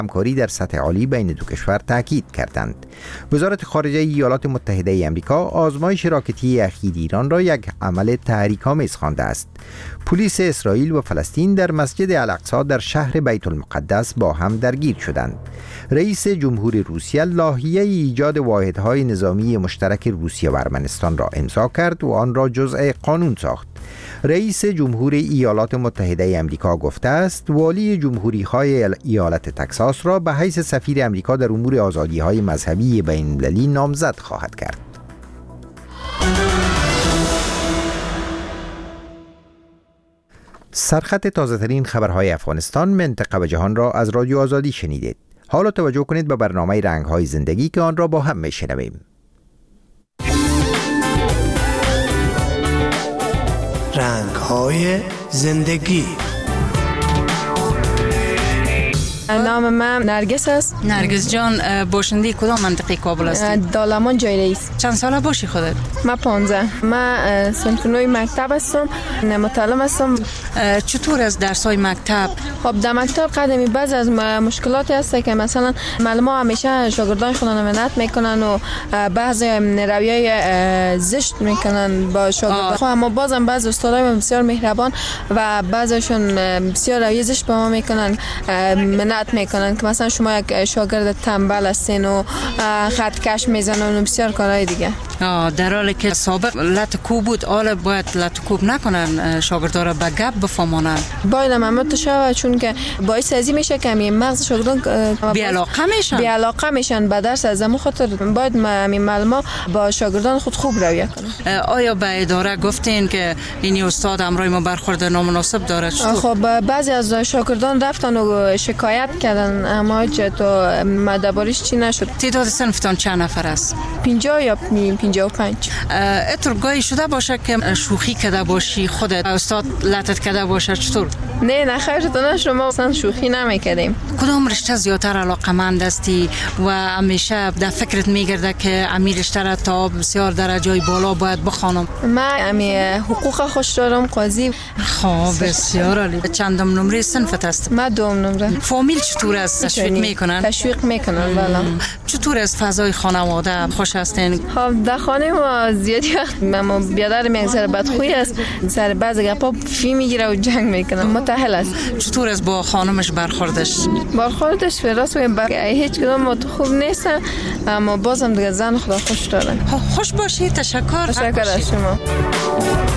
همکاری در سطح عالی بین دو کشور تاکید کردند. وزارت خارجه ایالات متحده آمریکا آزمایش راکتی اخیر ایران را یک عمل تحریک‌آمیز خوانده است. پلیس اسرائیل و فلسطین در مسجد الاقصی در شهر بیت المقدس با هم درگیر شدند. رئیس جمهور روسیه لایحه ایجاد واحدهای نظامی مشترک روسیه و ارمنستان را امضا کرد و آن را جزء قانون ساخت. رئیس جمهور ایالات متحده آمریکا گفته است والی جمهوری‌های ایالت تگزاس را به حیث سفیر آمریکا در امور آزادی‌های مذهبی بین‌المللی نامزد خواهد کرد. سرخط تازه‌ترین خبرهای افغانستان، منطقه و جهان را از رادیو آزادی شنیدید. حالا توجه کنید به برنامه رنگ‌های زندگی که آن را با هم میشنویم. رنگ‌های زندگی. نام من نرگس است. نرگس جان، باشنده کدام منطقه کابل هستی؟ دالامان جای رئیس. چند ساله باشی خودت؟ من 15. من صنف 9 مکتب هستم، متعلم هستم. چطور از درس‌های مکتب؟ خب در مکتب قدمی بعض از مشکلاتی هست که مثلا معلم‌ها همیشه شاگردان خودشون منت میکنن و بعضی رویای زشت میکنن با شاگردان. خب اما بازم بعضی استادای بسیار مهربان و بعضیشون بسیار رویای زشت به ما میکنن، منت میکنن که مثلا شما یک شاگرد تنبل هستین و خط کش میزنن و بسیار کارهای دیگه. در حالی که سابق لطکوب بود، حالا باید لطکوب نکنن، شاگردا را به گپ بفهمانن. باید ممنوع شود، چون که باعث ازی میشه که مغز شاگردان بی‌علاقه میشن به درس. از همون خاطر باید معلما با شاگردان خود خوب رویه کنن. آیا به اداره گفتین که این استاد امروز ما برخورد نامناسب داره؟ خب بعضی از شاگردان رفتن و شکایت کردن، اما تو مدباریش چی نشد. تعداد صنفتان چند نفر است؟ 50 یا 55. اتر گاهی شده باشه که شوخی کرده باشی، خودت استاد لطت کرده باشه؟ چطور؟ نه خیر تو شما اصلا شوخی نمیکردیم. کدام رشته زیاتر علاقه‌مند هستی و همیشه در فکرت میگرده که امیر رشته را تا بسیار درجه بالا باید بخوانم؟ من حقوق خوش دارم، قاضی. خب بسیار عالی. چندم نمره صنفت هست؟ من دوم نمره. فامیل چطور است؟ تشویق میکنن؟ تشویق میکنن والا. چطور از فضای خانواده خوش هستین؟ خب در خانه ما زیادی وقت ما بیادر میگذره بدخویی است، سر بعض گپا فی میگیره و جنگ میکنه، متأهل است. چطور از با خانمش برخوردش؟ برخوردش راست میگم هیچ کدوم خوب نیست، اما بازم دیگه زن خدا خوش داره. خوش باشی. تشکر از شما.